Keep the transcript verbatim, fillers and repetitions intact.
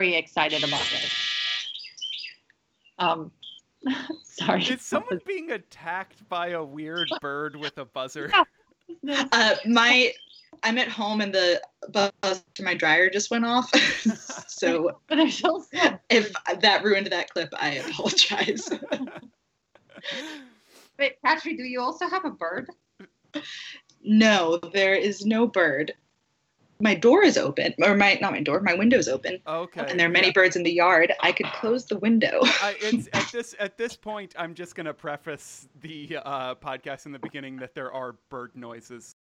excited about this. Um, sorry. Is someone being attacked by a weird bird with a buzzer? Yeah. Uh, my, I'm at home and the buzzer to my dryer just went off. So But there's also if that ruined that clip, I apologize. Wait, Patrick, do you also have a bird? No, there is no bird. My door is open, or my not my door, my window is open, Okay. and there are many yeah. birds in the yard. I could close the window. I, it's at this at this point. I'm just gonna preface the uh, podcast in the beginning that there are bird noises